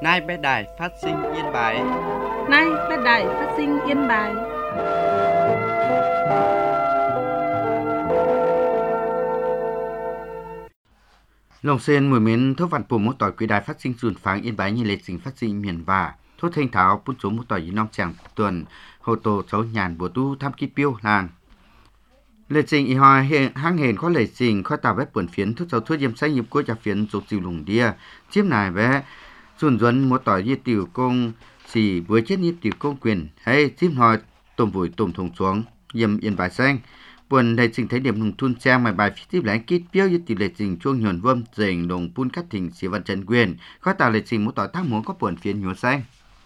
Nay bé đài phát sinh Yên Bái. Nay bé đài phát sinh Yên Bái. Lòng sen mùi mến thốt vạn bùa một tỏi quý đài phát sinh dùn pháng Yên Bái như lệ trình phát sinh miền và thốt thanh tháo bút số một tỏi nong chàng tuần hồ tổ cháu nhàn bùa tu tham ký piêu làn lệ trình y hoa hang hền có lệ trình khó tàu vết buồn phiến thốt cháu thốt diêm say nhịp của trà phiến dục dìu lùng đia chiếm nài vé dùn duẩn một tỏi như tiểu công xì bữa chết nhịp tiểu công quyền hay chiếm hỏi tôm vùi tôm thùng xuống diêm Yên Bái xanh buồn lệ trình thấy điểm hùng thun trang mài bài phía tiếp lãnh kít piêu như tỷ lệ trình chuông nhuần vâm dành đồng pun cắt thình xì văn trần quyền có tạo lệ trình một tỏi thác muốn có buồn phiến nhúa xanh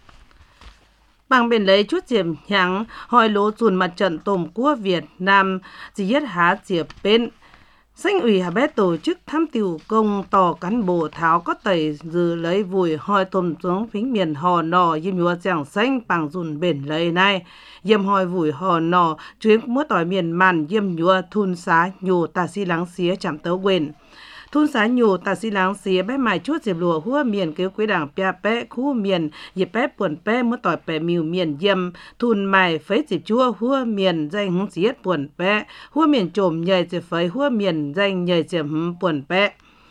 bằng biển lấy chút diệm nhắn hỏi lỗ dùn mặt trận tôm của Việt Nam chỉ hết há diệp bên Sanh ủy Hà Bé tổ chức thăm tiểu công tỏ cán bộ tháo có tẩy dư lấy vùi hỏi tôm xuống phính miền hò nò yếm nhúa giảng xanh bằng dùn bền lấy này yếm hỏi vùi hò nò chuyến múa tỏi miền màn yếm nhúa thun xá nhù tà si láng xía chạm tớ quên thun xá nhù tà si láng xía bé mài chút diệp lùa hua miền kêu quý đảng pia bé khu miền dịp bé buồn bé múa tỏi bé miu miền yếm thun mài phấy dịp chua hua miền danh hung xiết buồn bé hua miền trồm nhảy dịp phấy hua miền danh nhảy dịp buồn bé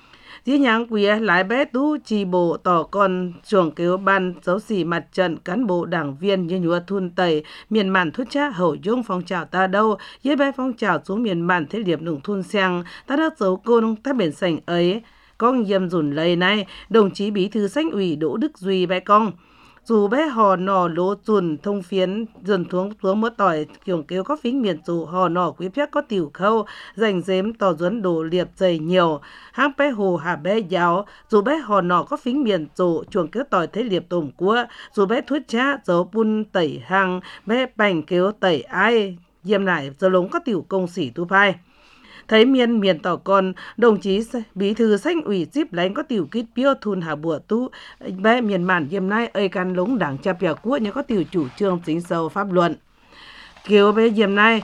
dĩ nháng quía lái bé tú chi bộ tỏ con chuồng kêu ban dấu xỉ mặt trận cán bộ đảng viên như nhúa thun tẩy miền màn thút cha hậu dung phong trào ta đâu với bé phong trào xuống miền màn thế điệp nùng thun sang ta đã dấu côn ta biển sành ấy con yếm dùn lấy này đồng chí bí thư Sanh ủy Đỗ Đức Duy bé con dù bé hò nò lỗ dùn thông phiến dần xuống mớ tỏi kiểu kêu có phính miền dù hò nò quý phép có tiểu khâu dành dếm tỏ duấn đồ liệp dày nhiều hang bé hồ hà bé giáo dù bé hò nò có phính miền dù chuồng kêu tỏi thế liệp tổm cua dù bé thuốc cha dấu bun tẩy hang bé bành kêu tẩy ai diêm lại giờ lống có tiểu công sĩ tu phai thấy miền tỏ con đồng chí bí thư Sanh ủy díp lánh có tiểu kít piêu thun hà bùa tu bé miền màn yếm nay ơi can lống đảng cha bèo quốc nhớ có tiểu chủ trương chính sâu pháp luận kiều bé yếm nay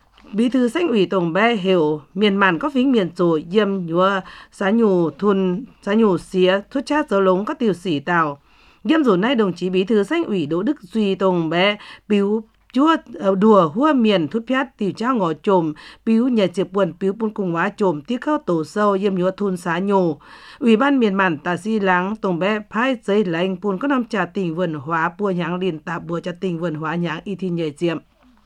bí thư Sanh ủy tổng bé hiểu miền màn có phính miền rồi yếm nhúa xá nhù thun xá nhù xía thuốc chát dấu lống có tiểu sĩ tàu yếm rồi nay đồng chí bí thư Sanh ủy Đỗ Đức Duy tổng bé biếu chúa đùa hua miền thút piát tiểu cha ngõ trồm piu nhà diệp buồn piu bun cùng hóa trồm tiếc khâu tổ sâu yếm nhúa thun xá nhổ ủy ban miền màn tà si láng tổng bé phai giấy lành bun có năm trà tỉnh vườn hóa bùa nháng liền tạ bùa trà tỉnh vườn hóa nháng y thi nhảy diệm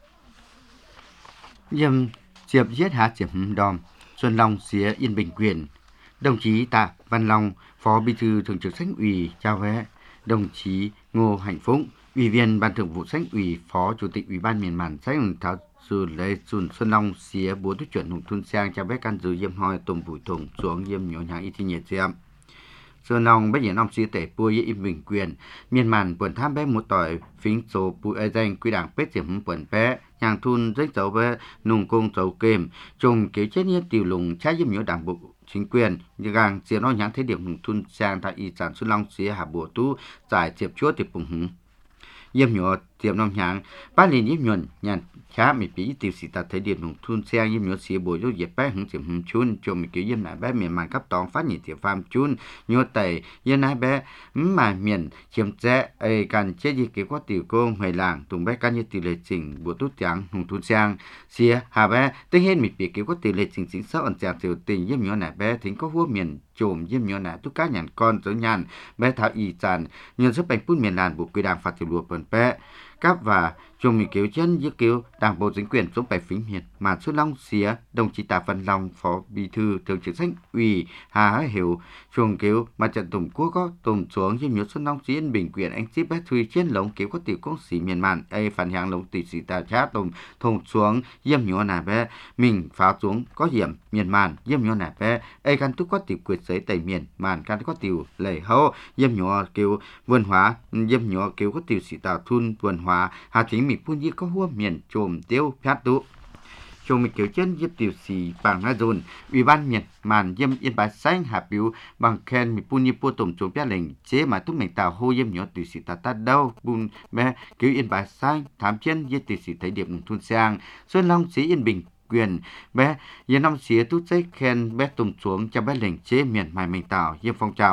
yếm diệp giết há diệp đòm Xuân Long xía Yên Bình quyền đồng chí Tạ Văn Long phó bí thư thường trực Sanh ủy chào vé đồng chí Ngô Hạnh Phúc Ủy viên Ban Thường vụ Sanh ủy, Phó Chủ tịch Ủy ban miền màn Sanh thảo dù lê Xuân Long xía bố tuyết chuyển hùng thun sang cho bé can dư yếm hoi tôm bụi thùng xuống yếm nhỏ nhàng y thi nhiệt diệm. Xuân Long bé nhiệt ông xía tể bùa Yên Bình quyền miền màn buồn tham bé một tỏi phính số bụi ai danh quy đảng bết diệm buồn bé nhàng thun rách dấu bé nùng công dấu kềm trùng kéo chết nhiệt tiểu lùng trái yếm nhỏ đảng bộ chính quyền như gang xía nó nháng thế điểm hùng thun sang tại y sản Xuân Long xía hà bùa tu giải diệp chúa tiệp bùng hùng yếm nhỏ tiệm nông nhang ba liền yếm nhuận nhàn khá mấy bí tiêu sĩ ta thấy điểm nông thôn xe yếm nhỏ xía bồi dấu dẹp bé hứng tiệm hứng chun cho mấy kiểu yếm lại bé miền màn cấp tòng phát nhiệt tiệm farm chun nhỏ tẩy yếm lại bé mà miền chiếm rẽ ấy cần chế gì kiểu có tiểu công hồi làng tùng bé can như tỷ lệ chỉnh bùa tốt tiếng hùng thôn sang xía hà bé tới hết mấy bí kiểu có tỷ lệ chỉnh chính xác ẩn chặt tiểu tình yếm nhỏ lại bé thính có hua miền trộm yếm nhỏ lại tất cả nhàn con tới nhàn bé thảo y tràn nhân sức bánh phun miền làn bộ quy đảng phạt tiểu lụa bẩn bé cấp và chung mình kéo chân giúp kéo đảng bộ chính quyền số 7 phím hiền mà Xuân Long xía đồng chí Tạ Văn Long phó bí thư thường trực Sanh ủy Hà Hiểu chuồng kéo mà trận tổng quốc có tổng xuống như nhớ Xuân Long xía Yên Bình quyền anh ship bé thui trên lồng kéo có tiểu công sĩ miền màn ai phản hàng lồng tỷ sĩ Tạ Chá tổng thùng xuống yếm nhỏ nà bé mình phá xuống có hiểm miền màn yếm nhỏ nà bé ai can túc có tiểu quyệt giấy tẩy miền màn can có tiểu lầy hậu yếm nhỏ kéo vườn hóa yếm nhỏ kéo có tiểu sĩ Tạ thun vườn hóa hà thính mình phun như có hua miền trồm tiêu phát tụ chồng mình kiểu chân giúp tiểu sĩ bằng na dồn ủy ban miền màn yếm Yên Bái xanh hạ biểu bằng khen mình phun như po tổng trốn biết lệnh chế mà túc mình tạo hô yếm nhỏ tiểu sĩ ta đâu bun bé kiểu Yên Bái xanh thám chân giúp tiểu sĩ thấy điểm thôn sang Xuân Long sĩ Yên Bình quyền bé yên năm xía tút giấy khen bé tổng xuống cho bé lệnh chế miền mài mình tạo yếm phong trào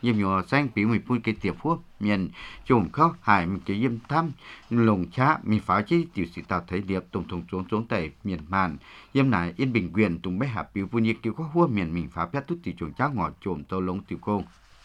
yếm nhỏ xanh biểu mình phun cái tiệp phúc miền chùm khó hại mình cái yếm thăm lồng chá mình phá chi tiểu sĩ tạo thấy điệp tổng thống xuống tẩy miền màn yếm này yên bình quyền tung bé hạp biểu phun nhiệt kiểu khó hua miền mình phá phép tút tiểu chuồng chá ngọt chùm tàu lông tiểu công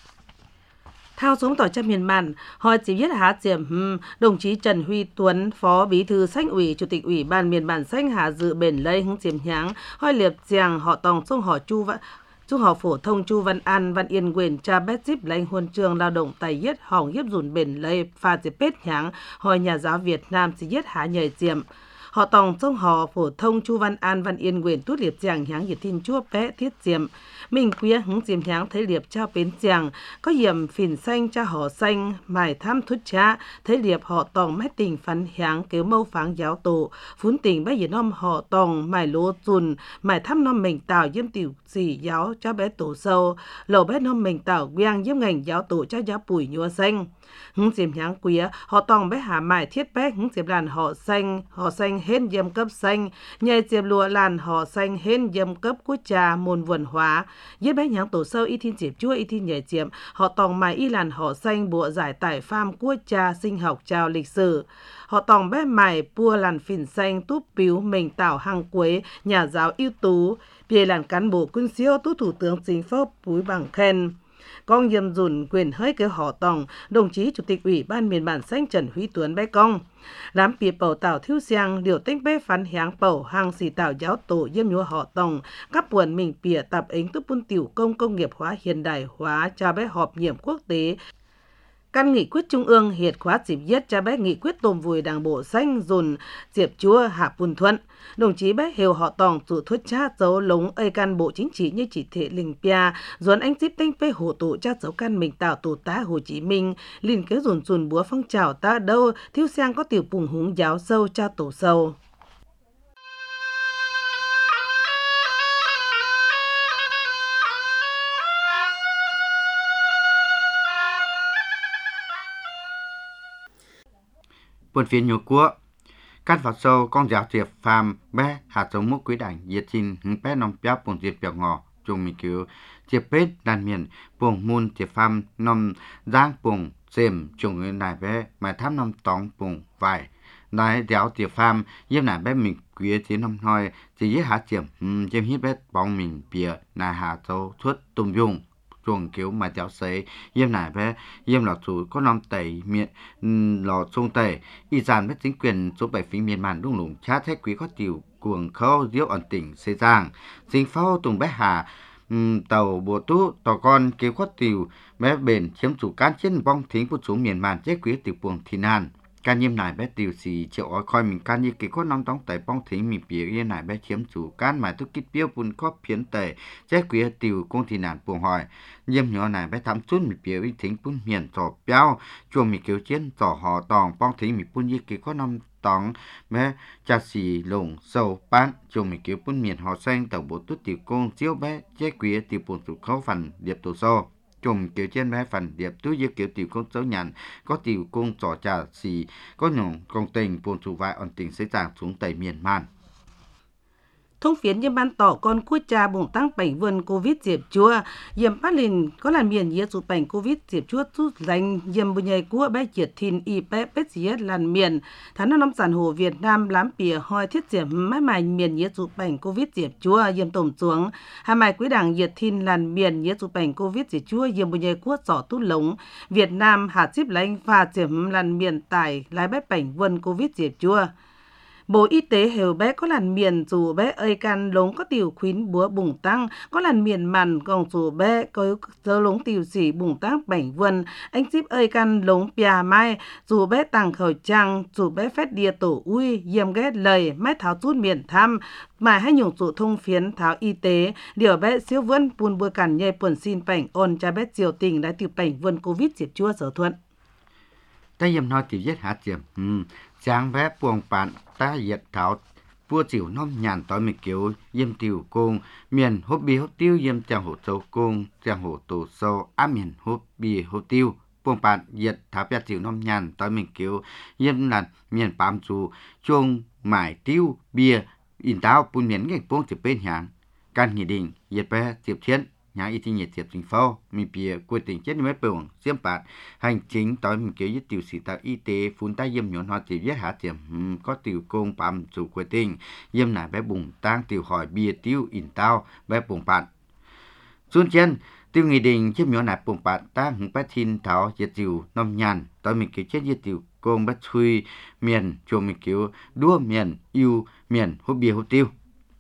thao xuống tỏi cho miền màn, hỏi chỉ biết Hà Diệm, đồng chí Trần Huy Tuấn, Phó Bí thư Xanh ủy, Chủ tịch Ủy ban miền bản Xanh Hà Dự bền lây hứng Diệm Nháng, hỏi liệp giàng họ tòng trong họ Trung học phổ thông Chu Văn An, Văn Yên quyền cha bét díp lãnh huân trường lao động tài yết hỏng hiếp dùn bền lây pha diệp bết nháng, hỏi nhà giáo Việt Nam chỉ yết Hà nhời Diệm. Họ tòng trong họ phổ thông Chu Văn An, Văn Yên quyền tốt liệp giàng nháng nhiệt tin chua bé thiết Diệm. Mình quía hứng Diệm nháng thấy liệp trao bến giàng, có hiểm phìn xanh cha họ xanh, mải tham thút cha, thấy liệp họ tòng mét tình phán nháng kêu mâu pháng giáo tổ, phún tình bấy nhiêu năm họ tòng mải lô dùn, mải thăm năm mình tạo yếm tiểu xỉ giáo cho bé tổ sâu, lầu bé năm mình tạo quang yếm ngành giáo tổ cho giáo bùi nhua xanh. Hứng Diệm nháng quía, họ tòng bé hà mải thiết bé hứng Diệm làn họ xanh hên yếm cấp xanh, nhảy Diệm lùa làn họ xanh hên yếm cấp quốc trà môn vườn hóa, yết bé nháng tổ sâu y thiên Diệm chua y thiên nhảy Diệm, họ tòng mải y làn họ xanh bộ giải tải pham quốc trà sinh học trao lịch sử. Họ tòng bé mải pua làn phìn xanh túp biếu mình tạo hàng quế, nhà giáo ưu tú, bìa làn cán bộ quân siêu tú thủ tướng chính phủ búi bằng khen. Con yếm dùn quyền hơi kêu họ tòng, đồng chí Chủ tịch Ủy ban miền bản Xanh Trần Huy Tuấn bé công. Làm bìa bầu tạo thiếu giang, điều tích bé phán háng bầu hàng xì tạo giáo tổ yếm nhua họ tòng, các buồn mình bìa tập ánh túc bún tiểu công nghiệp hóa hiện đại hóa cho bé họp nhiệm quốc tế. Căn nghị quyết trung ương hiệt khóa dịp yết cho bé nghị quyết tôm vùi đảng bộ xanh dùn diệp chúa hạ bùn thuận. Đồng chí bé hiểu họ tòng chủ thuyết cha dấu lống ơi can bộ chính trị như chỉ thể linh pia, dồn anh díp tinh phê hổ tụ cha dấu can mình tạo tụ tá Hồ Chí Minh, liền kế dùn búa phong trào ta đâu, thiếu sang có tiểu bùng húng giáo sâu cha tổ sâu. Buồn phiền nhiều của căn phạt sâu con giáo diệp phàm bé hạt giống mốc quý đảnh diệt trình hứng bé nòng béo buồn diệp bẹo ngò chung mình cứu diệp bết đàn miền buồn môn diệp phàm nòng giang buồn xem chung người này bé mà thăm nòng tóng buồn vải nói đéo diệp phàm yếm này bé mình quý thế nòng nói chỉ với hạt diệp yếm hít bé bóng mình bìa này hạt sâu thuất tùm dùng chuồng kiểu mà cháu sấy yếm này bé yếm lọ chủ có năm tẩy miệng lọ sông tẩy y dàn với chính quyền số 7 phía miền màn đung lủng chát thế quý có tiểu cuồng khâu diếu ẩn tỉnh xây giang sinh phao tùng bé hà tàu bộ tú tàu con kiểu có tiểu bé bền chiếm chủ can trên bong thính của số miền màn chế quý tiểu cuồng thì nan can nhiêm này bé tiểu xì triệu ói coi mình can như cái có năm tóng tẩy bong thính mình bìa yên này bé chiếm chủ can mà tôi kít biêu bùn có phiến tẩy chế quý tiểu công thì nàn buồn hỏi nhiêm nhỏ này bé thắm chút mình bìa ý thính bún miền trò béo chuồng mình kiểu chiến trò họ tòng bong thính mình bún như cái có năm tóng bé cha xì lồng sâu bán chuồng mình kiểu bún miền họ xanh tàu bộ tú tiểu công chiếu bé chế quý tiểu buồn chủ khấu phần điệp tổ sâu chùm kiểu trên bé phần điệp túi dưới kiểu tiểu công dấu nhận có tiểu công trò trà xì có nhung công tình buồn chủ vài ổn tình sẽ giảng xuống tây miền man Thông phiến yếm ban tỏ con quốc cha bùng tăng bệnh vườn Covid diệp chua yếm phát lìn có làn miền yết sụt bệnh Covid diệp chua chút dành yếm bùi nhầy của bé chiết thìn y bé bết yết làn miền tháng năm sản hồ Việt Nam lám bìa hoi thiết diệp mãi mài miền yết sụt bệnh Covid diệp chua yếm tổng xuống hà mài quý đảng yết thìn làn miền yết sụt bệnh Covid diệp chua yếm bùi nhầy của giỏ tút lống Việt Nam hạt díp lánh và diệp làn miền tải lái bé bệnh vườn Covid diệp chua. Bộ Y tế hiểu bé có làn miền dù bé ơi can lống có tiểu khuyến búa bùng tăng, có làn miền màn gòng dù bé có dơ lống tiểu sĩ bùng tăng bệnh vườn, anh ship ơi can lống pia mai, dù bé tăng khẩu trang, dù bé phép đia tổ ui, yếm ghét lời, mái tháo chút miền thăm, mà hay nhung dụ thông phiến tháo y tế, điều bé siêu vươn buôn bùa cản nhây buồn xin bệnh ôn cha bé chiều tình đã tiểu bệnh vườn Covid diệp chua sở thuận. ta yếm nói tiểu giết hạt diệp sáng bé buông bạn ta diệt thảo vua chịu non nhàn tối mình kiểu yếm tiểu công miền hốt bì hốt tiêu yếm chàng hổ sâu công chàng hổ tổ sâu á miền hốt bì hốt tiêu buông bạn diệt thảo bé chịu non nhàn tối mình kiểu yếm là miền bám chú chuông mải tiêu bia in tao bùn miền ngay buông chụp bên hàng can nghị định diệt bé diệp chiến nhà y tế nhiệt tiệp chính phủ mi bìa quyết định chết mấy bường xiêm bạt hành chính tối mình kêu với tiểu sĩ tạo y tế phun tay yếm nhọn họ tiểu viết hạ tiệm có tiểu công bám chủ quyết định yếm nải bé bùng tang tiểu hỏi bìa tiêu in tao bé bùng bạn xuân chân tiêu nghị định chiếc nhỏ nải bùng bạn ta hứng bé thiên thảo diệt tiểu nông nhàn tối mình kêu chết với tiểu công bé thui miền chuồng mình kêu đua miền yêu miền hút bìa hút tiêu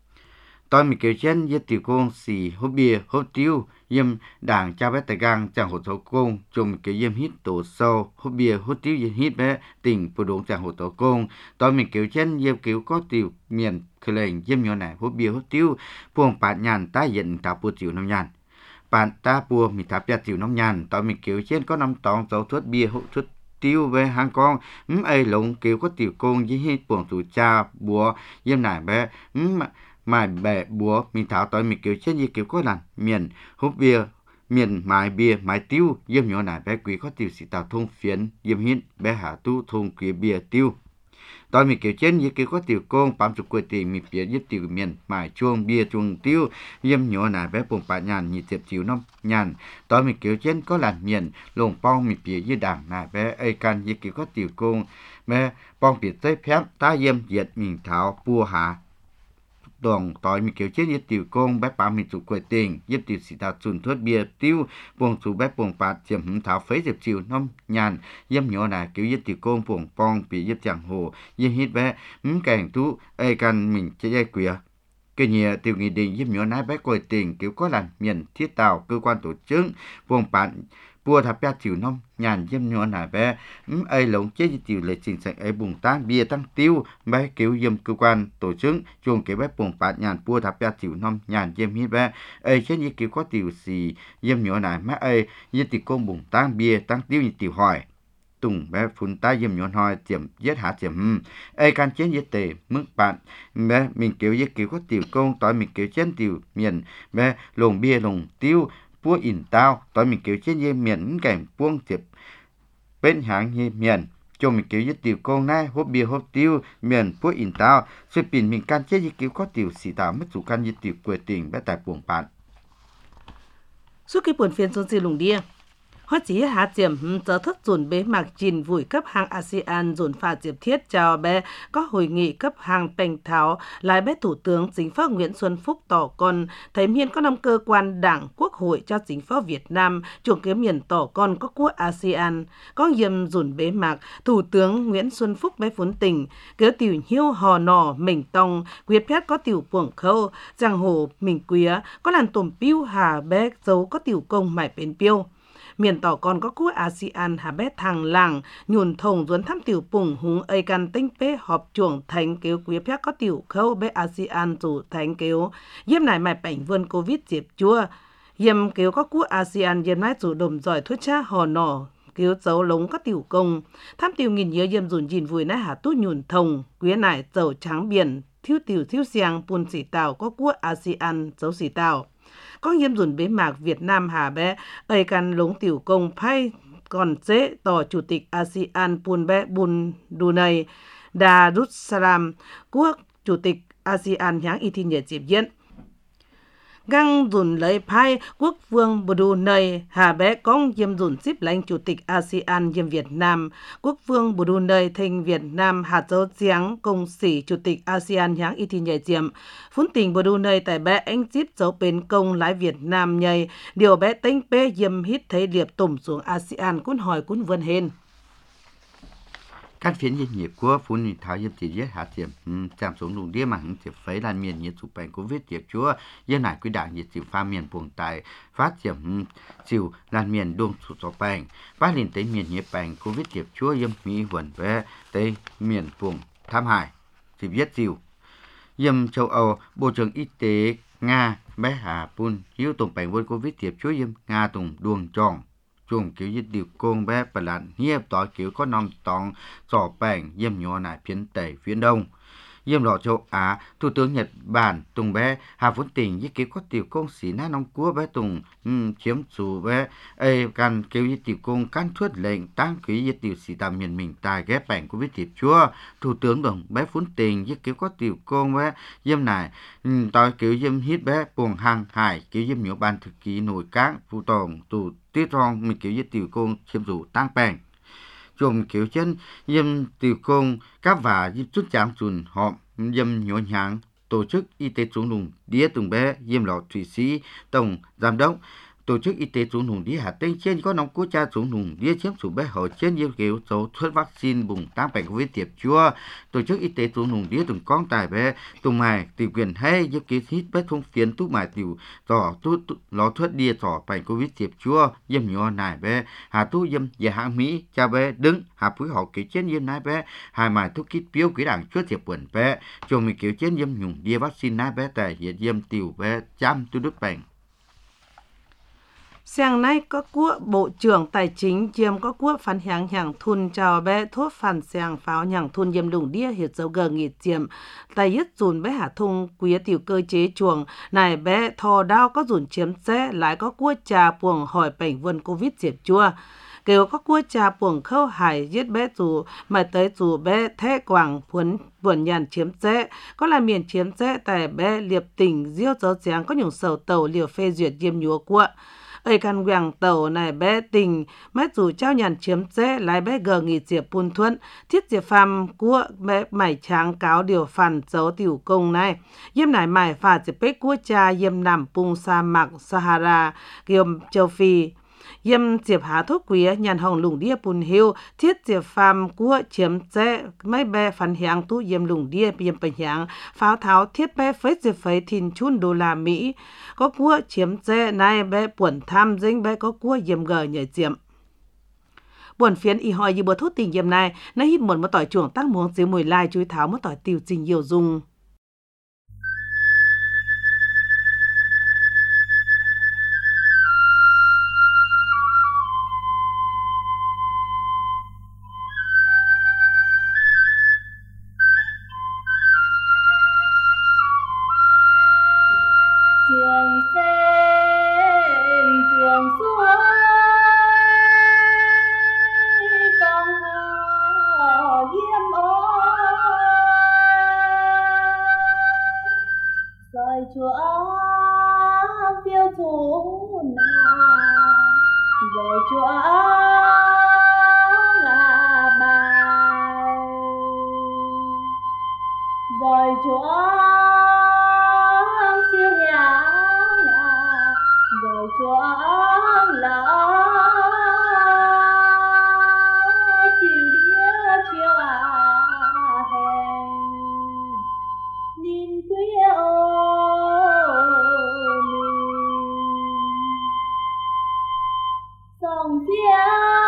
tôi mình kêu trên với tiểu công xì hút bia hút tiêu yếm đảng cha bé tài gang chẳng hỗ trợ công chung kêu yếm hít tổ sâu hút bia hút tiêu yếm hít bé tỉnh phụ đúng chẳng hỗ trợ công tôi mình kêu trên yếm kêu có tiểu miền khởi lệnh yếm nhỏ này hút bia hút tiêu buông bạn nhàn ta hiện tạo bùa tiểu nông nhàn bạn ta bùa mình tháp ra tiểu nông nhàn tôi mình kêu trên có năm tòng dấu thuốc bia hút thuốc tiêu về hàng con ấy lồng kêu có tiểu công với hít buông tủ cha bùa yếm này bé mài bẻ búa mình tháo tới mình kêu chết như kêu có lần miền hút bia miền mài bia mài tiêu yếm nhỏ này bé quý có tiêu sĩ tạo thông phiến yếm hít bé hạ tu thông quý bia tiêu tôi mình kêu chết như kêu có tiểu công bám chụp quê tiền mình phía giúp tiểu miền mài chuông bia chuông tiêu yếm nhỏ này bé bùng bạ nhàn nhị tiệp chiếu năm nhàn tôi mình kêu chết có lần miền lồng bong mình phía dưới đảng này bé ai can như kêu có tiểu công bé bong phía tây phép ta yếm diệt mình tháo bùa hạ đoàn tối mình kêu chết với tiểu công bé bà mình chủ quầy tiền giúp tiểu sĩ tạo chuẩn thuốc bia tiêu buông chủ bé buông bạt chiếm hứng tháo phế dẹp chiều năm nhàn dâm nhỏ này kêu với tiểu công buông bong bị giúp chẳng hồ dâm hít bé càng tú ai can mình chơi dây quìa cái nhẹ tiểu nghị định giúp nhỏ này bé quầy tiền kêu có lần miền thiết tạo cơ quan tổ chức buông bạt bùa tháp ra chiều năm nhàn dâm nhỏ này bé ai lồng chết với tiểu lệ trình sạch ấy bùng tăng bia tăng tiêu bé kêu dâm cơ quan tổ chức chuồng kêu bé bùng bạt nhàn bùa tháp ra chiều năm nhàn dâm hít bé ai chết như kêu có tiểu xì dâm nhỏ này má ai như tiểu công bùng tăng bia tăng tiêu như tiểu hỏi tùng bé phun tay dâm nhỏ hỏi tiệm giết hạ tiệm ai can chết giết tề mức bạn bé mình kêu với kêu có tiểu công tối mình kêu chết tiểu miền bé lồng bia lồng tiêu búa in tao tối mình kêu chết như miền cảnh buông tiệp bên hàng như miền cho mình kêu với tiểu công này hốt bia hốt tiêu miền búa in tao sự pin mình can chết như kêu có tiểu xì tạo mất chủ can như tiểu quê tình bé tại buồng bạn suốt cái buồn phiền xuống gì lùng đia hóa chỉ hạ chiếm giờ thức dồn bế mạc trình vùi cấp hàng ASEAN dồn phá diệp thiết chào bé có hội nghị cấp hàng bành tháo lại bé thủ tướng chính phủ Nguyễn Xuân Phúc tỏ con thấy miền có 5 cơ quan đảng quốc hội cho chính phủ Việt Nam chuộng kiếm miền tỏ con có quốc ASEAN có nhiệm dồn bế mạc thủ tướng Nguyễn Xuân Phúc bé phốn tình kéo tiểu hiếu hò nò mình tông quyết phép có tiểu buồng khâu giang hồ mình quía có làn tổm piu hà bé dấu có tiểu công mải bên piêu miền tỏ còn có quốc ASEAN hà bé thằng làng nhuồn thồng duốn thăm tiểu bùng húng ấy căn tinh bế họp chuồng thánh kéo quý phép có tiểu khâu bé ASEAN dù thánh kéo yếm này mày bảnh vươn Covid diệp chua yếm kéo có quốc ASEAN yếm này dù đồm giỏi thuốc cha hò nỏ kéo dấu lống có tiểu công thăm tiểu nghìn nhớ yếm dùn dìn vùi nái hà tú nhuồn thồng quý này dầu trắng biển thiếu tiểu thiếu xiang bùn xỉ tàu có quốc ASEAN dấu xỉ tàu có yếm dùn bế mạc Việt Nam hà bé ấy căn lống tiểu công phai còn dễ tỏ chủ tịch ASEAN bùn bé bùn đù này Darussalam quốc chủ tịch ASEAN nháng y thiên nhật dịp diễn găng dùn lấy phai quốc vương Brunei hà bé công yếm dùn xếp lãnh chủ tịch ASEAN yếm Việt Nam quốc vương Brunei thành Việt Nam hạt dấu giáng công sĩ chủ tịch ASEAN nháng y thiên nhật diệm phún tình Brunei tại bé anh xếp dấu bên công lái Việt Nam nhầy điều bé tính bé yếm hít thấy liệp tùm xuống ASEAN cũng hỏi cũng vươn hên các phiến doanh nghiệp của phụ nữ tháo dâm chỉ giết hạ tiệm giảm xuống lùng đĩa mà hứng tiệp phấy lan miền nhiệt chụp bệnh Covid tiệp chúa dân này quy đảng nhiệt chịu pha miền buồng tại phát tiệm chịu lan miền đông sụt sọ bệnh phát liền tới miền nhiệt bệnh Covid tiệp chúa dâm mỹ vần về tới miền buồng tham hại tiệp giết chịu dâm châu Âu bộ trưởng y tế Nga bé Hà Pun hiếu tổng bệnh với Covid tiệp chúa dâm Nga tổng đuông tròn chuồng kiểu như điều công bé và lặn hiệp tỏi kiểu có năm tòng sò bèn dâm nhỏ này phiến tây phiến đông Yêm lọ châu Á, Thủ tướng Nhật Bản Tùng bé Hà Vốn Tỉnh với kế có tiểu công sĩ na nông cua bé Tùng chiếm chủ bé can kêu với tiểu công can thuyết lệnh tăng quý với tiểu sĩ tạm miền mình tài ghép bảnh của biết tiệp chúa. Thủ tướng đồng bé Vốn Tỉnh với kế có tiểu công bé Yêm này tỏi kêu Yêm hít bé buồng hàng hải kêu Yêm nhiều ban thực ký nổi cáng phụ tổng tù tiết rong mình kêu với tiểu công chiếm chủ tăng bảnh. Chùm kiểu chân Yêm tiểu công các và giúp chút chạm chùn họ Yêm nhổ nhàng tổ chức y tế xuống lùng đĩa Tùng bé Yêm lọ Thủy Sĩ tổng giám đốc tổ chức y tế xuống lùng đĩa Hà Tĩnh trên có nông quốc cha xuống lùng đĩa chiếm chủ bé hậu trên Yêm kiểu số thuốc vaccine bùng tăng bệnh covid tiệp chua tổ chức y tế xuống lùng đĩa Tùng con tài bé Tùng mài tiểu quyền hay giúp ký hít bé thông phiến túc mài tiểu tỏ tút ló thuốc đĩa tỏ bệnh covid tiệp chua Yêm nhỏ nải bé Hà tu Yêm về hãng Mỹ cha bé đứng Hà phối họ ký trên Yêm nái bé hai mài thuốc kít biếu quý đảng chúa tiệp quần bé cho mình kiểu trên Yêm nhung đĩa vaccine nái bé tại hiện Yêm tiểu bé chăm tu đức bệnh. Sáng nay có quốc Bộ trưởng Tài chính chiêm có quốc phản hạng hàng thun chào bé thuốc phản sáng pháo hàng thun Yêm lùng đĩa hiệt dấu gờ nghịt chiêm tài yết dùn bé hạ thung quý tiểu cơ chế chuồng này bé thò đao có dùn chiếm xe lại có quốc trà buồng hỏi bệnh vườn covid diệp chua kêu có quốc trà buồng khâu hải giết bé dù mà tới dù bé thế quảng vườn nhàn chiếm xe có là miền chiếm xe tại bé liệp tỉnh diêu dấu giáng có nhung sầu tàu liều phê duyệt Yêm nhúa quốc ấy căn quảng tàu này bé tình mét dù trao nhàn chiếm dễ lái bé gờ nghỉ diệp bùn thuận thiết diệp phàm của bé mải tráng cáo điều phản dấu tiểu công này Yêm nải mải phạt diệp bế của cha Yêm nằm bung sa mạc Sahara Yêm châu Phi Yêm diệp há thuốc quý nhàn hồng lùng đĩa bùn hiu thiết diệp phàm của chiếm dễ mấy bé phản hạng tu Yêm lùng đĩa Yêm bệnh hạng pháo tháo thiết bé phết diệp phấy thìn chun đô la Mỹ có cua chiếm dễ này bé buồn tham dính bé có cua Yêm gờ nhảy chiếm buồn phiến y hỏi như bữa thuốc tình Yêm này nó hít một tỏi chuồng tăng muống xíu mùi lai chui tháo một tỏi tiêu trình nhiều dùng. Chúa phiêu thủ rồi Chúa là bài rồi Chúa siêu nhãn rồi Chúa là chiều đĩa chiều hèn nhìn quý dòng ria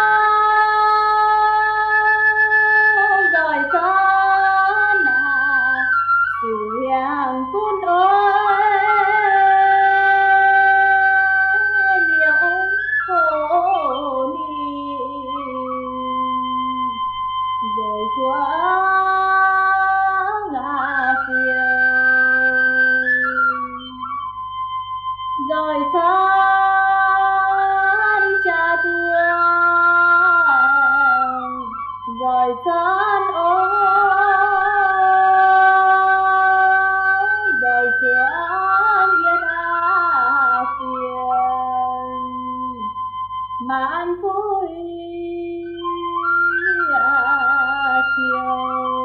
rồi có là sự hàng cún ơi liệu khổ ni rồi Chúa ngã phiêu rồi rồi thân rồi Chúa biết phiền mãn vui chiều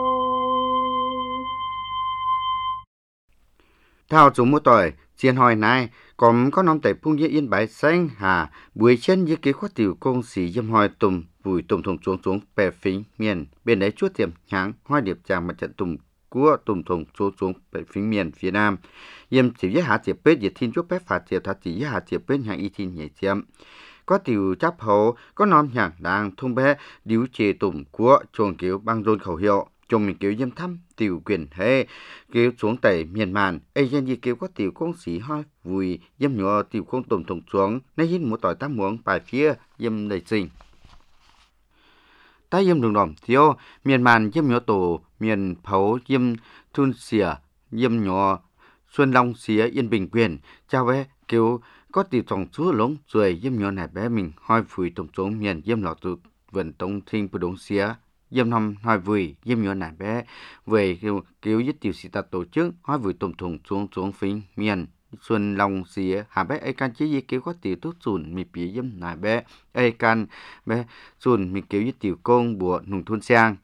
thao chúng một tỏi chiến hỏi này có nông tại phung yên yên bãi xanh hà buổi chân như kế khoát tiểu công sĩ dâm hỏi tùm vùi tùm thùng xuống bè phính miền bên đấy chuốt tiệm nháng hoa điệp chàng mặt trận tùm của tùm thùng xuống bè phính miền phía nam yêm chỉ với hạ tiệp bết diệt thiên chuốt bếp phạt tiệp thật chỉ với hạ tiệp bết hàng y thiên nhảy chiếm có tiểu chấp hậu có non nhàng đang thung bé điếu chê tùm của chuồng kiểu băng rôn khẩu hiệu chồng mình kiểu dâm thăm tiểu quyền hệ kiểu xuống tẩy miền màn ấy dân gì kiểu có tiểu công sĩ hoa vùi dâm nhỏ tiểu công tùm thùng xuống nay hít một tỏi tám muỗng bài phía dâm đầy sinh ta yếm đường đòm thiếu miền màn yếm nhỏ tổ miền phấu yếm thun xỉa yếm nhỏ Xuân Long xía Yên Bình quyền chào bé kêu có tỷ tổng chúa lống rồi yếm nhỏ này bé mình hoi phủi tổng số miền yếm lọ tụ vận tông sinh bù đống xía yếm năm hoi vùi yếm nhỏ này bé về kêu dứt tiểu sĩ ta tổ chức hoi vùi tổng thùng xuống phình miền Xuân Long xía hà bé ai can chế gì kêu có tiểu tốt sùn mi bì yếm này bé ai can bé sùn mi kêu dứt tiểu công bùa nùng thôn sang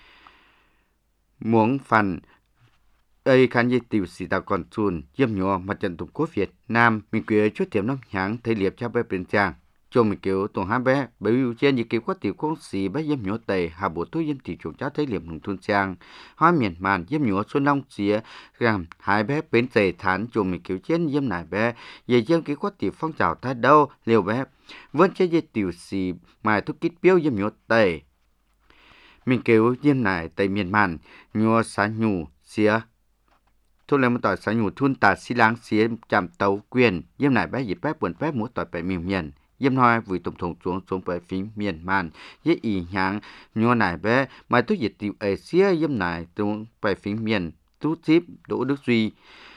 muốn phần đây khán giả tiểu sĩ ta còn chun yếm nhỏ mặt trận tổ quốc Việt Nam mình kêu chút tiệm năm tháng thấy liệp cho bé bên trang cho mình kêu tổng hai bé bởi vì trên như kêu có tiểu công sĩ bé yếm nhỏ tề hà bộ tôi yếm tiểu chủ cháu thấy liệp nông thôn trang hoa miền màn yếm nhỏ Xuân Long xía rằng hai bé bên tề thán cho mình kêu trên yếm này bé về yếm kêu có tiểu phong trào ta đâu liều bé vẫn chơi như tiểu sĩ mà thuốc kít biếu yếm nhỏ tề mình kêu yếm này tề miền màn nhỏ xã nhủ xía thu lên một tỏi sáng nhủ thun tà xí láng xía chạm tàu quyền yếm này bé dịp bé buồn bé múa tỏi bé miền yếm hoa vui tổng thống xuống bé phím miền màn dễ ý nhang nhua này bé mà tôi dịch tiểu ấy xía yếm này xuống bé phím miền tú tiếp Đỗ Đức Duy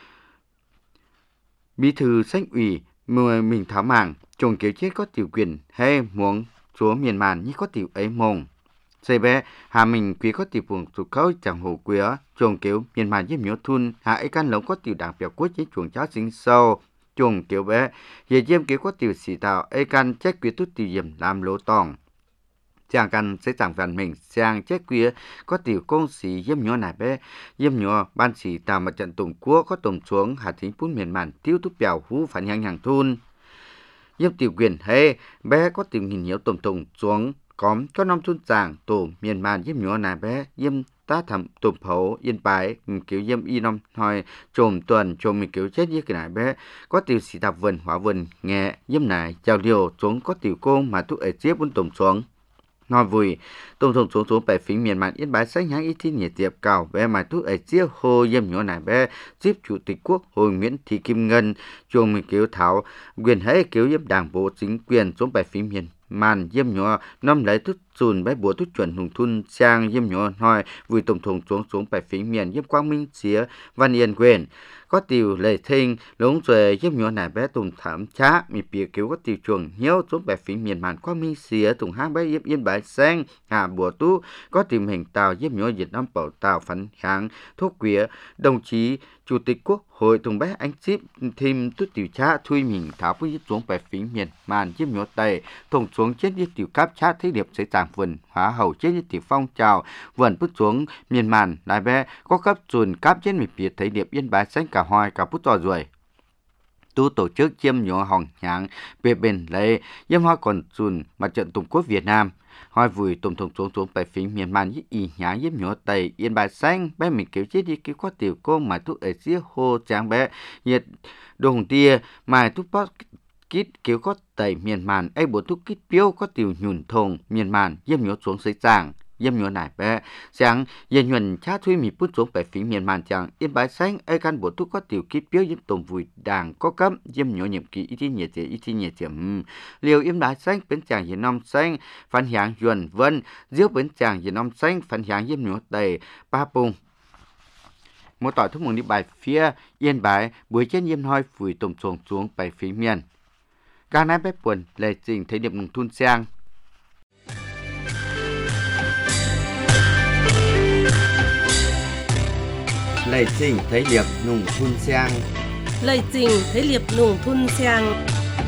bí thư sách ủy mình thảo màng trồng kiểu chết có tiểu quyền hay muốn xuống miền màn như có tiểu ấy mông xây bé hà mình quý có tiểu vùng sụt khâu chẳng hồ quý chuồng kiểu miền màn với miếu thun hà ấy căn lống có tiểu đảng biểu quốc chế chuồng cháo sinh sâu chuồng kiểu bé về diêm kiểu có tiểu sĩ tạo ấy căn chết quý tút tiểu diệm làm lỗ tòng chàng căn sẽ chẳng phản mình sang chết quý có tiểu công sĩ diêm nhỏ này bé diêm nhỏ ban sĩ tạo mặt trận tổng quốc có tổng xuống hà thính phun miền màn tiêu tút bèo hú phản hàng hàng thun diêm tiểu quyền hay bé có tiểu nghìn nhiều tổng xuống có năm thôn chàng tổ miền màn yếm nhỏ này bé yếm ta thầm tụm hậu yên bái kiểu yếm y năm hồi trồm tuần trồm mình kiểu chết với cái này bé có tiểu sĩ tập vần hóa vần nghe yếm này chào điều xuống có tiểu cô mà tu ở chiếc bốn tụm xuống nói vui tụm xuống bảy phím miền màn yên bái sáng nháng ít thi nhiệt tiệp cào bé mà tu ở chiếc hồ yếm nhỏ này bé giúp chủ tịch quốc hội Nguyễn Thị Kim Ngân trồm mình kiểu thảo quyền hay kiểu yếm đảng bộ chính quyền xuống bảy phím miền màn yếm nhỏ năm lấy tút sùn bé bùa tút chuẩn hùng thun sang yếm nhỏ hỏi vui tổng thống xuống bài phím miền yếm Quang Minh xía Văn Yên quyền có tiểu lệ thinh lống rồi yếm nhỏ này bé tùng thảm chá mi bìa kiểu có tiểu chuồng hiếu xuống bài phím miền màn Quang Minh xía tùng hang bé yếm yên bài sang hà bùa tú có tìm hình tàu yếm nhỏ Việt Nam bảo tàu phấn kháng thuốc quía đồng chí chủ tịch quốc hội tùng bé anh ship thêm tút tiểu chá thui mình thảo với yếm xuống bài phím miền màn yếm nhỏ tây tổng xuống chết với tiểu cáp chát thế điệp sẽ chẳng vườn hóa hầu chết với tiểu phong trào vườn bước xuống miền màn đại bé có cấp chuồn cáp chết mệt biệt thấy điệp yên bái xanh cả hoài cả bút trò rồi tu tổ chức chiêm nhỏ hỏng nháng về bên lấy yếm hoa còn chuồn mặt trận tổng quốc Việt Nam hoi vùi tổng thống xuống bài phím miền màn với ý nháng yếm nhỏ tây yên bái xanh bé mình kiểu chết đi kiểu có tiểu cô mà tu ở dưới hồ tráng bé nhiệt đồng tia mà tu bót kít kiểu có tẩy miền màn ấy bộ thuốc kít biếu có tiểu nhùn thùng miền màn yếm nhỏ xuống xây chàng yếm nhỏ này bé sáng yên nhuần cha thuê mì bút xuống bài phím miền màn chàng yên bái xanh ấy căn bộ thuốc có tiểu kít biếu yếm tổng vùi đảng có cấm yếm nhỏ nhiệm kỳ ít nhiệt điểm liều yếm bái xanh bên chàng yên năm xanh phản hàng nhuần vân diếu bên chàng yên năm xanh phản hàng yếm nhỏ đầy ba bùng một tỏi thuốc mừng đi bài phía yên bái buổi trên yếm hoi phủi tổng xuống bài phím miền các nái bếp buồn lệ trình thấy điểm thun sang Lệ trình thấy điểm nùng thun sang Lệ trình thấy liệp nùng thun sang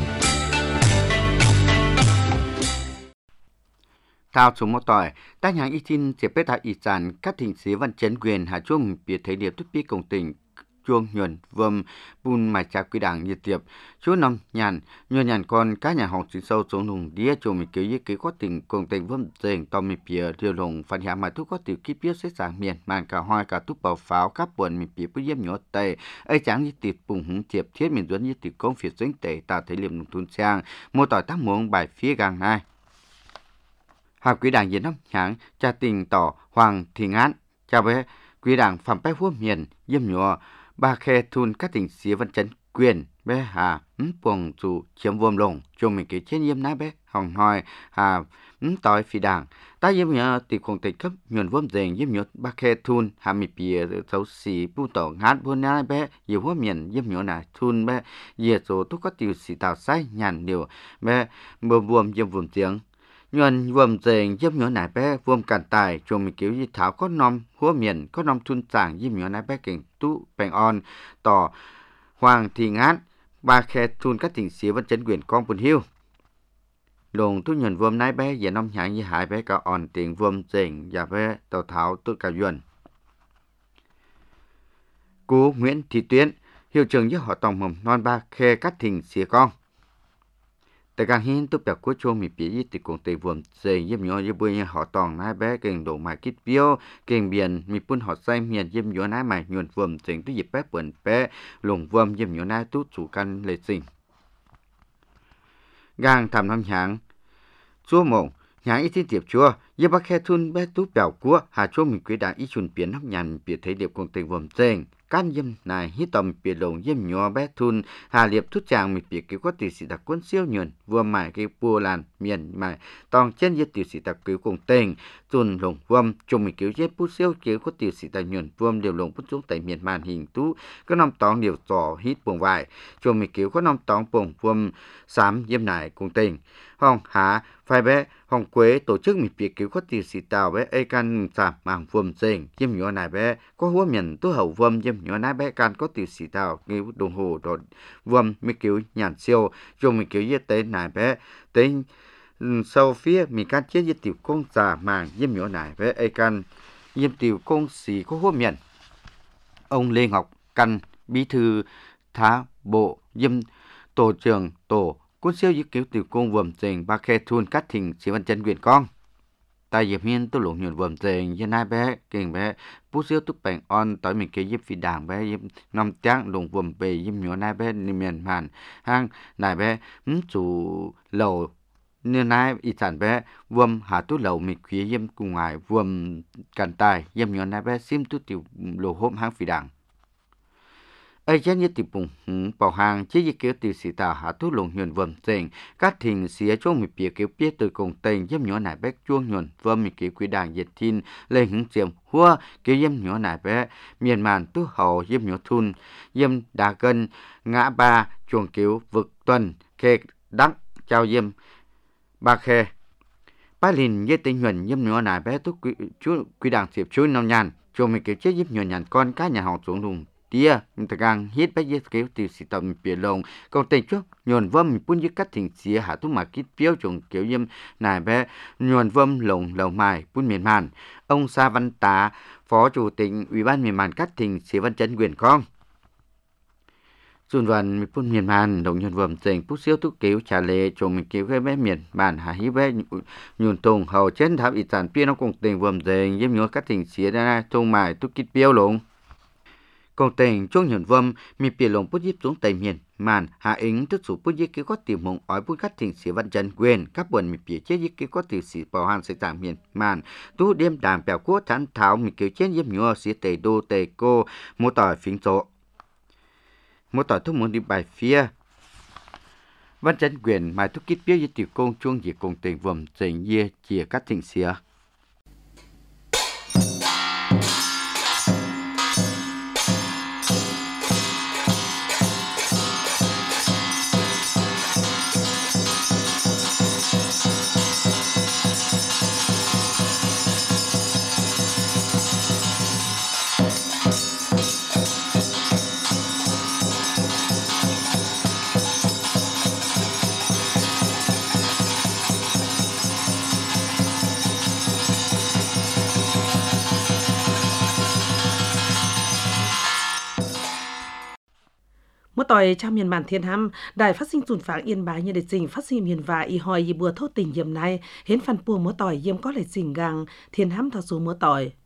thao số một tỏi tác nhang y tin chế bếp thảo y sản các thỉnh sĩ văn chấn quyền hà chuông biệt thấy điểm tút bi công tình chuông nhuần vâm bùn mài chạc quý đảng nhiệt tiệp chú năm nhàn nhuần nhàn con cá nhà học sinh sâu xuống nùng đĩa chùa mình kêu với có tình cùng tình vâm dền tò mình bìa điều lồng phản hạ mà thuốc có tiểu kíp biết xét sáng miền màn cả hoa cả túc bảo pháo các buồn mình bìa bức yếm nhỏ tây ấy chẳng như tiệp bùng hứng tiệp thiết mình dẫn như tiệp công phiệt dính tệ tạo thấy liềm nùng thun sang mô tỏi tác muỗng bài phía gang này học quý đảng nhiệt năm nhãn cha tình tỏ hoàng thị ngán chào bé quý đảng phạm bách quốc miền yếm nhỏ ba khe thun các tỉnh xía văn chấn quyền bé hà buồng chủ chiếm vuông lồng cho mình cái trên yếm nái bé hòng hỏi hà tỏi phi đảng ta yếm nhớ tỷ công tịch cấp nhuận vuông dền yếm nhớ ba khe thun hà mi bìa xấu xì bu tổ ngát bu nái bé yếm vuông miền yếm nhớ nà thun bé yếm số tu có tiêu xì tàu sai nhàn điều bé bờ vuông yếm vuông tiếng nhuận vuông dền yếm nhớ nái bé vuông cản tài cho mình kiểu như tháo có nom húa miền có nom thun chàng yếm nhớ nái bé cảnh tu bèn on tỏ hoàng thị ngát ba khe thun các tỉnh xía vẫn chấn quyền con bùn hiu lồng tu nhuận vuông nái bé giờ năm nhãn như hại bé cả on tiền vuông dền và bé tàu tháo tự cả yuan cô Nguyễn Thị Tuyến hiệu trưởng với họ tổng mầm non ba khe các tỉnh xía con tại càng hiến tu bèo của châu mỹ bị từ cùng tây vuông dền giúp nhỏ giúp bơi họ tổng nái bé kênh đổ mài kít biếu kênh biển mi pun họ say miền giúp nhỏ nái mài nhuận vuông dền tu dịp bé bẩn bé lồng vuông giúp nhỏ nái tu chủ căn lệ sinh gang thảm năm nhãn chúa mộng nhãn ít thiên tiệp chúa giúp bác khe thun bé tu bèo của hà châu mình quyết đã ít chuẩn biến hấp nhàn biệt thấy điệp cùng tây vuông dền can yếm này hít tầm biệt lồng yếm nhỏ bé thun hà liệp thút chàng mình biệt cứu có tỷ sĩ đặc quân siêu nhuận vừa mải cái bùa làn miền mải tòng trên yết tỷ sĩ đặc cứu cùng tên tuần lồng vâm chung mình cứu yết bút siêu cứu có tỷ sĩ đặc nhuận vâm điều lồng bút xuống tại miền màn hình tú có năm tòng điều trò hít buồng vải chung mình cứu có năm tòng buồng vâm sám yếm này cùng tên hong há phải bé hong quế tổ chức mình biệt cứu có tỷ sĩ tàu bé ai can sám màng vâm dền yếm nhỏ này bé có húa miền tú hậu vâm yếm nhỏ nái bé can có tiểu sĩ tàu cứu đồng hồ đột vâm mi cứu nhàn siêu dùng mi cứu yết tế nái bé tế sau phía mi can chết yết tiểu công già màng yếm nhỏ nái bé ai can yếm tiểu công sĩ có húa miền ông Lê Ngọc Căn bí thư thá bộ yếm tổ trưởng tổ quân siêu yết cứu tiểu công vườn dền ba khe thun cắt thình chỉ văn chân quyền con tại dịp miền tôi lủng nhuận vườn dền như nái bé kênh bé bút siêu túc bèn on tới mình cái giúp phi đảng bé giúp năm tiếng lùng vườn về giúp nhỏ nái bé miền màn hang nái bé chủ lầu như nái ít sản bé vườn hạ tú lầu mình khía giúp cùng ngoài vườn cản tài giúp nhỏ nái bé sim tú tiểu lầu hôm hang phi đảng ai chắc như tiệp bùng bảo hàng chế gì kiểu tiểu sĩ tà hạ tú lùng nhuận vườn dền các thình xía cho mình bịa kiểu biết từ cùng tên giúp nhỏ nái bé chuông nhuận vườn mình kiểu quy đảng diệt thiên lên hứng chiếm hua kiểu giúp nhỏ nái bé miền màn tú hậu giúp nhỏ thun giúp đà cân ngã ba chuồng kiểu vực tuần khe đắng trao giúp ba khe ba lìn với tên nhuận giúp nhỏ nái bé tú quy đảng diệt chuối nông nhàn cho mình kiểu chế giúp nhỏ nhàn con cá nhà họ xuống lùng tia mình ta gang hít bé giết kéo từ sĩ tầm biển lồng còn tên trước nhuận vâm pun giết cắt thỉnh xía hạ tú mà kít phiếu trồng kiểu yếm nài bé nhuận vâm lồng lầu mài pun miền màn ông Sa Văn Tá phó chủ tịch ủy ban miền màn cắt thỉnh xía văn chấn quyền con xuân văn pun miền màn đồng nhuận vâm dành put siêu tú kéo trả lệ trồng mình kéo cái bé miền màn hạ hí bé nhuận tùng hầu trên tháp ít sản pia nó cùng tình vâm dành yếm nhớ cắt thỉnh xía ra trông mài tú kít phiếu lồng còn tên trong nhuận vâm mi bìa lồng bút díp xuống tây miền màn hạ ứng tức số bút díp kia có tìm mộng ói bút cắt thỉnh xỉ văn chân quyền các buồn mi bìa chế díp kia có tìm xỉ bảo hàn sẽ tạm miền màn tu đêm đàm bèo cua thán tháo mi kiểu trên díp nhua xỉ tây đô tây cô mô tỏi phím chỗ mô tỏi thuốc muốn đi bài phía văn chân quyền mai thuốc kít biết với tiểu công chuông gì cùng tình vầm dành ye chia cắt thỉnh xỉ Một tỏi trong miền bản thiên hăm, đài phát sinh tùn phảng yên bái như để trình phát sinh miền và y hỏi y bùa thốt tình yếm này, hiến phần bùa múa tỏi yếm có lệ trình gang, thiên hăm thao số múa tỏi.